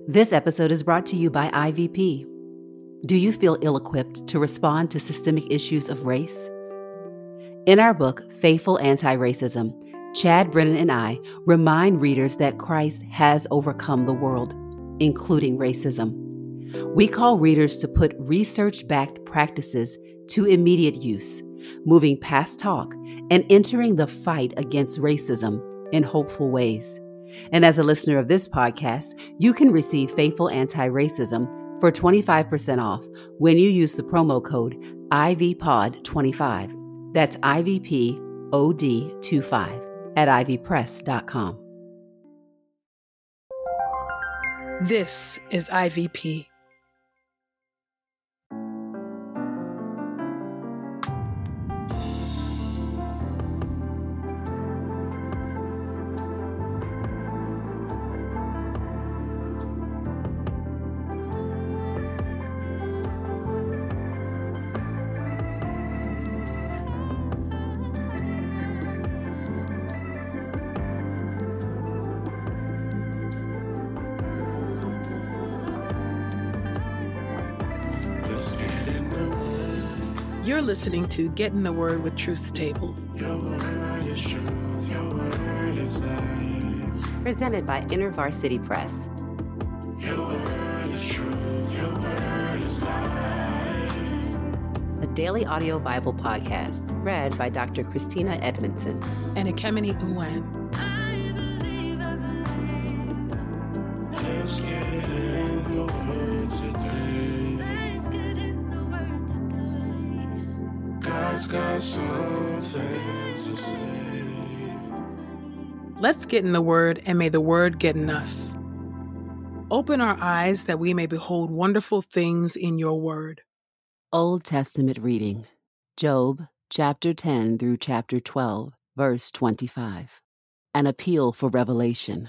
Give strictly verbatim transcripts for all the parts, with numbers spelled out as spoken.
This episode is brought to you by I V P. Do you feel ill-equipped to respond to systemic issues of race? In our book, Faithful Anti-Racism, Chad Brennan and I remind readers that Christ has overcome the world, including racism. We call readers to put research-backed practices to immediate use, moving past talk and entering the fight against racism in hopeful ways. And as a listener of this podcast, you can receive Faithful Anti-Racism for twenty-five percent off when you use the promo code I V P O D twenty-five. That's I V P O D twenty-five at ivy press dot com. This is I V P. You're listening to Get in the Word with Truth's Table. Your word is truth, your word is life. Presented by InterVarsity Press. Your word is truth, your word is life. A daily audio Bible podcast read by Doctor Christina Edmondson And Ekemini Uwan. Let's get in the word today. Let's get in the word today. God's got something to say. Let's get in the Word, and may the Word get in us. Open our eyes that we may behold wonderful things in your Word. Old Testament reading, Job chapter ten through chapter twelve, verse twenty-five. An appeal for revelation.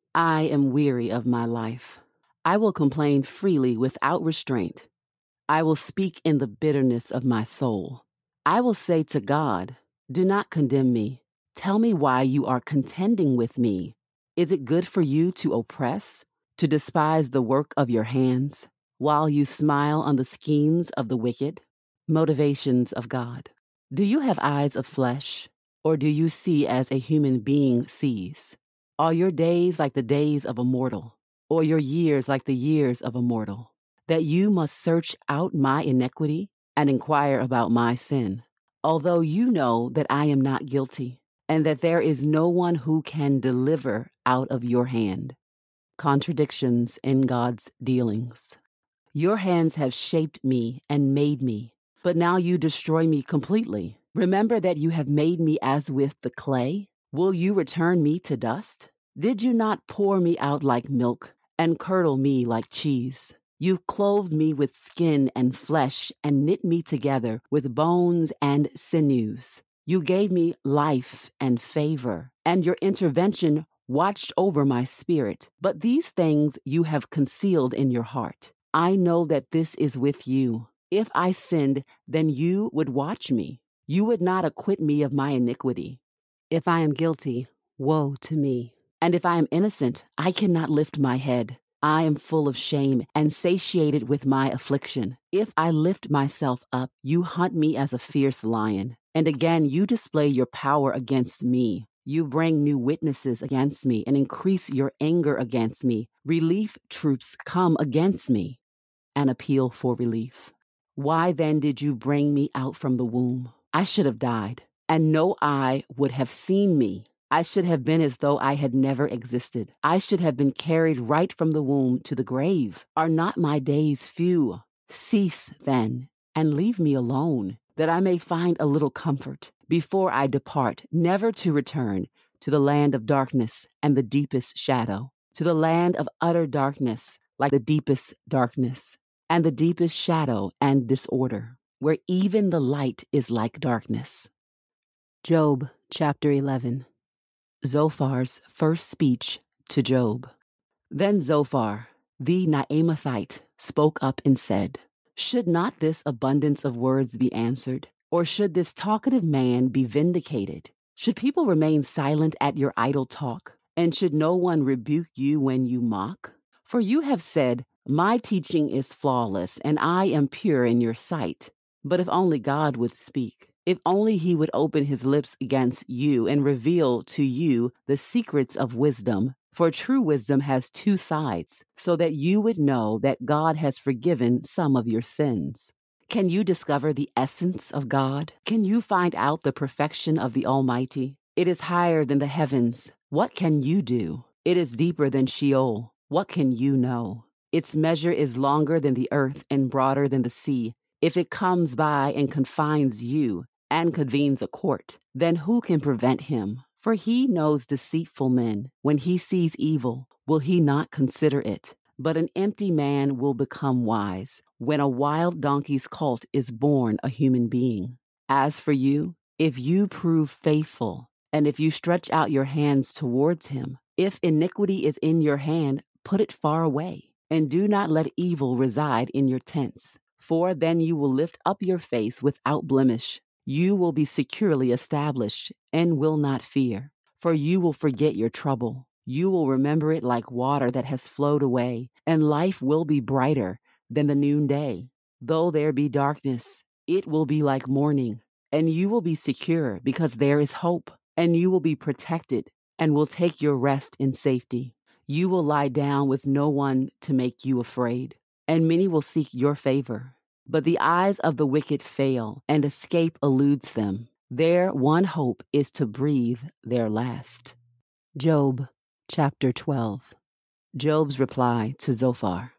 I am weary of my life. I will complain freely without restraint. I will speak in the bitterness of my soul. I will say to God, do not condemn me. Tell me why you are contending with me. Is it good for you to oppress, to despise the work of your hands, while you smile on the schemes of the wicked? Motivations of God. Do you have eyes of flesh, or do you see as a human being sees? Are your days like the days of a mortal, or your years like the years of a mortal, that you must search out my iniquity and inquire about my sin, although you know that I am not guilty, and that there is no one who can deliver out of your hand? Contradictions in God's dealings. Your hands have shaped me and made me, but now you destroy me completely. Remember that you have made me as with the clay. Will you return me to dust? Did you not pour me out like milk and curdle me like cheese? You clothed me with skin and flesh and knit me together with bones and sinews. You gave me life and favor, and your intervention watched over my spirit. But these things you have concealed in your heart. I know that this is with you. If I sinned, then you would watch me. You would not acquit me of my iniquity. If I am guilty, woe to me. And if I am innocent, I cannot lift my head. I am full of shame and satiated with my affliction. If I lift myself up, you hunt me as a fierce lion. And again, you display your power against me. You bring new witnesses against me and increase your anger against me. Relief troops come against me. An appeal for relief. Why then did you bring me out from the womb? I should have died, and no eye would have seen me. I should have been as though I had never existed. I should have been carried right from the womb to the grave. Are not my days few? Cease, then, and leave me alone, that I may find a little comfort before I depart, never to return to the land of darkness and the deepest shadow, to the land of utter darkness, like the deepest darkness, and the deepest shadow and disorder, where even the light is like darkness. Job chapter eleven. Zophar's first speech to Job. Then Zophar, the Naamathite, spoke up and said, should not this abundance of words be answered? Or should this talkative man be vindicated? Should people remain silent at your idle talk? And should no one rebuke you when you mock? For you have said, my teaching is flawless, and I am pure in your sight. But if only God would speak, if only he would open his lips against you and reveal to you the secrets of wisdom. For true wisdom has two sides, so that you would know that God has forgiven some of your sins. Can you discover the essence of God? Can you find out the perfection of the Almighty? It is higher than the heavens. What can you do? It is deeper than Sheol. What can you know? Its measure is longer than the earth and broader than the sea. If it comes by and confines you and convenes a court, then who can prevent him? For he knows deceitful men. When he sees evil, will he not consider it? But an empty man will become wise when a wild donkey's colt is born a human being. As for you, if you prove faithful, and if you stretch out your hands towards him, if iniquity is in your hand, put it far away, and do not let evil reside in your tents. For then you will lift up your face without blemish. You will be securely established and will not fear. For you will forget your trouble. You will remember it like water that has flowed away, and life will be brighter than the noonday. Though there be darkness, it will be like morning, and you will be secure because there is hope, and you will be protected and will take your rest in safety. You will lie down with no one to make you afraid, and many will seek your favor. But the eyes of the wicked fail, and escape eludes them. Their one hope is to breathe their last. Job chapter twelve. Job's reply to Zophar.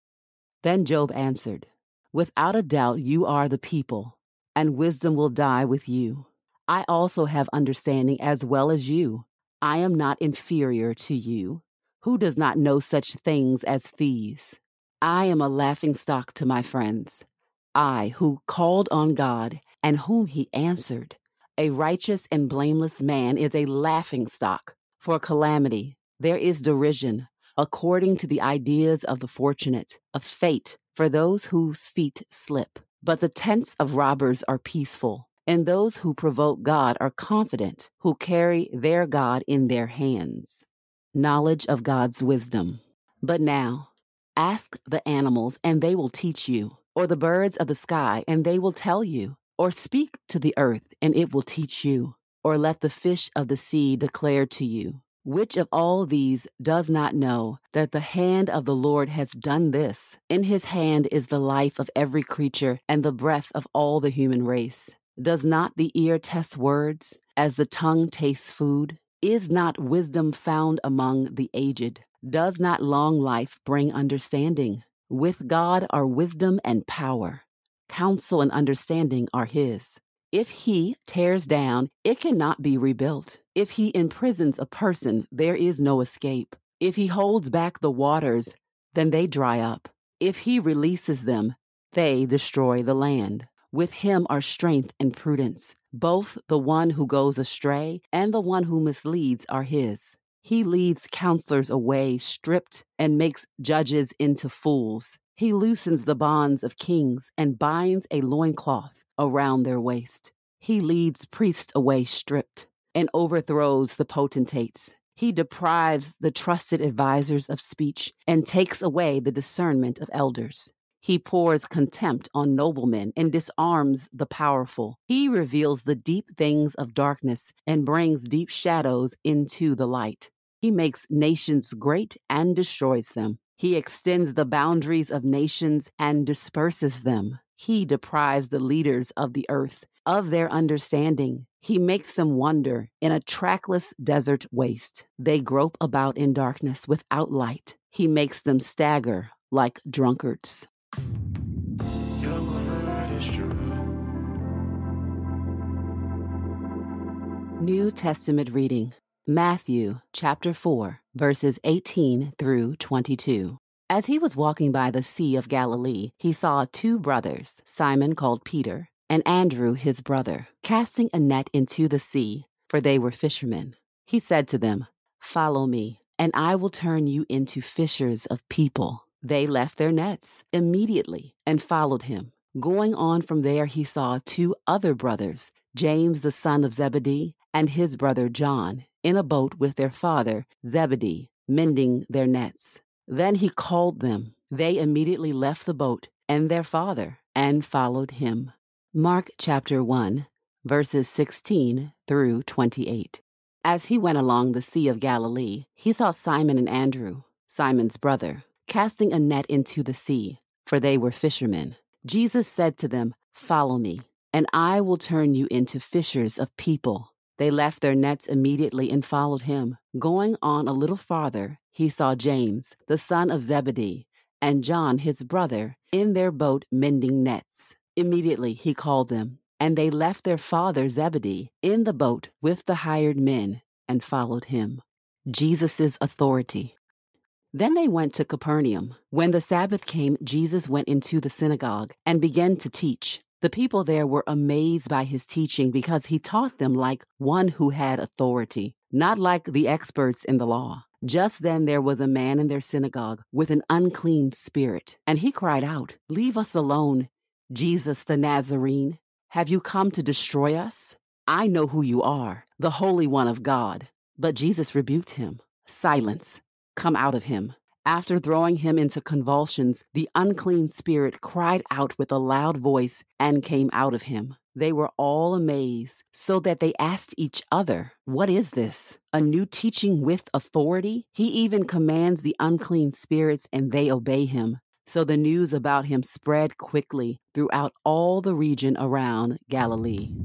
Then Job answered, without a doubt you are the people, and wisdom will die with you. I also have understanding as well as you. I am not inferior to you. Who does not know such things as these? I am a laughingstock to my friends. I, who called on God, and whom he answered. A righteous and blameless man is a laughingstock. For calamity, there is derision, according to the ideas of the fortunate, of fate, for those whose feet slip. But the tents of robbers are peaceful, and those who provoke God are confident, who carry their God in their hands. Knowledge of God's wisdom. But now, ask the animals, and they will teach you, or the birds of the sky, and they will tell you, or speak to the earth, and it will teach you, or let the fish of the sea declare to you. Which of all these does not know that the hand of the Lord has done this? In his hand is the life of every creature and the breath of all the human race. Does not the ear test words as the tongue tastes food? Is not wisdom found among the aged? Does not long life bring understanding? With God are wisdom and power. Counsel and understanding are his. If he tears down, it cannot be rebuilt. If he imprisons a person, there is no escape. If he holds back the waters, then they dry up. If he releases them, they destroy the land. With him are strength and prudence. Both the one who goes astray and the one who misleads are his. He leads counselors away stripped and makes judges into fools. He loosens the bonds of kings and binds a loincloth around their waist. He leads priests away stripped and overthrows the potentates. He deprives the trusted advisors of speech and takes away the discernment of elders. He pours contempt on noblemen and disarms the powerful. He reveals the deep things of darkness and brings deep shadows into the light. He makes nations great and destroys them. He extends the boundaries of nations and disperses them. He deprives the leaders of the earth of their understanding. He makes them wander in a trackless desert waste. They grope about in darkness without light. He makes them stagger like drunkards. Your word is true. New Testament reading. Matthew chapter four, verses eighteen through twenty-two. As he was walking by the Sea of Galilee, he saw two brothers, Simon called Peter, and Andrew his brother, casting a net into the sea, for they were fishermen. He said to them, "Follow me, and I will turn you into fishers of people." They left their nets immediately and followed him. Going on from there, he saw two other brothers, James the son of Zebedee and his brother John, in a boat with their father Zebedee, mending their nets. Then he called them. They immediately left the boat and their father and followed him. Mark chapter one, verses sixteen through twenty-eight. As he went along the Sea of Galilee, he saw Simon and Andrew, Simon's brother, casting a net into the sea, for they were fishermen. Jesus said to them, "Follow me, and I will turn you into fishers of people." They left their nets immediately and followed him. Going on a little farther, he saw James, the son of Zebedee, and John, his brother, in their boat mending nets. Immediately he called them, and they left their father Zebedee in the boat with the hired men and followed him. Jesus' authority. Then they went to Capernaum. When the Sabbath came, Jesus went into the synagogue and began to teach. The people there were amazed by his teaching because he taught them like one who had authority, not like the experts in the law. Just then there was a man in their synagogue with an unclean spirit, and he cried out, "Leave us alone, Jesus the Nazarene. Have you come to destroy us? I know who you are, the Holy One of God." But Jesus rebuked him. "Silence, come out of him." After throwing him into convulsions, the unclean spirit cried out with a loud voice and came out of him. They were all amazed, so that they asked each other, "What is this? A new teaching with authority? He even commands the unclean spirits and they obey him." So the news about him spread quickly throughout all the region around Galilee.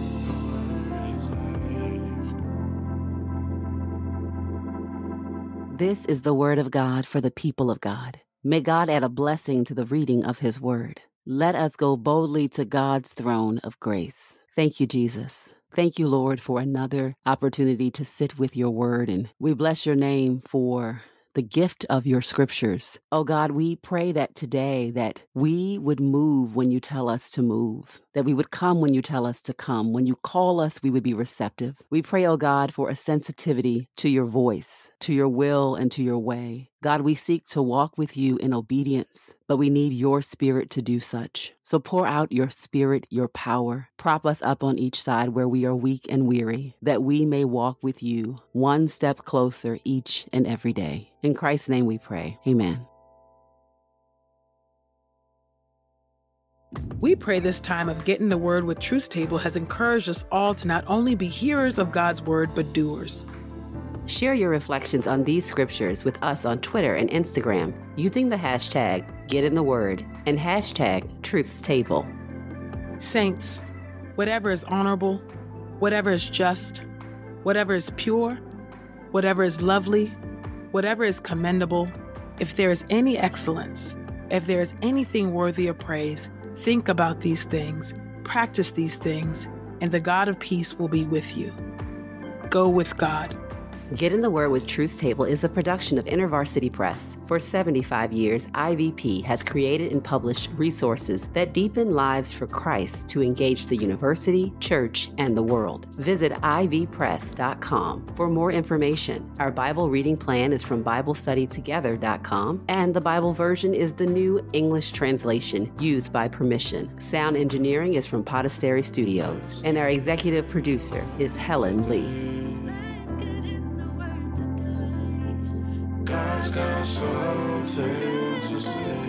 This is the word of God for the people of God. May God add a blessing to the reading of his word. Let us go boldly to God's throne of grace. Thank you, Jesus. Thank you, Lord, for another opportunity to sit with your word. And we bless your name for the gift of your scriptures. Oh God, we pray that today that we would move when you tell us to move, that we would come when you tell us to come. When you call us, we would be receptive. We pray, oh God, for a sensitivity to your voice, to your will, and to your way. God, we seek to walk with you in obedience, but we need your spirit to do such. So pour out your spirit, your power. Prop us up on each side where we are weak and weary, that we may walk with you one step closer each and every day. In Christ's name we pray. Amen. We pray this time of Getting the Word with Truth Table has encouraged us all to not only be hearers of God's word, but doers. Share your reflections on these scriptures with us on Twitter and Instagram using the hashtag GetInTheWord and hashtag TruthsTable. Saints, whatever is honorable, whatever is just, whatever is pure, whatever is lovely, whatever is commendable, if there is any excellence, if there is anything worthy of praise, think about these things, practice these things, and the God of peace will be with you. Go with God. Get in the Word with Truth Table is a production of InterVarsity Press. For seventy-five years, I V P has created and published resources that deepen lives for Christ to engage the university, church, and the world. Visit I V press dot com for more information. Our Bible reading plan is from Bible Study Together dot com, and the Bible version is the new English translation used by permission. Sound engineering is from Podastery Studios, and our executive producer is Helen Lee. God's got something to say.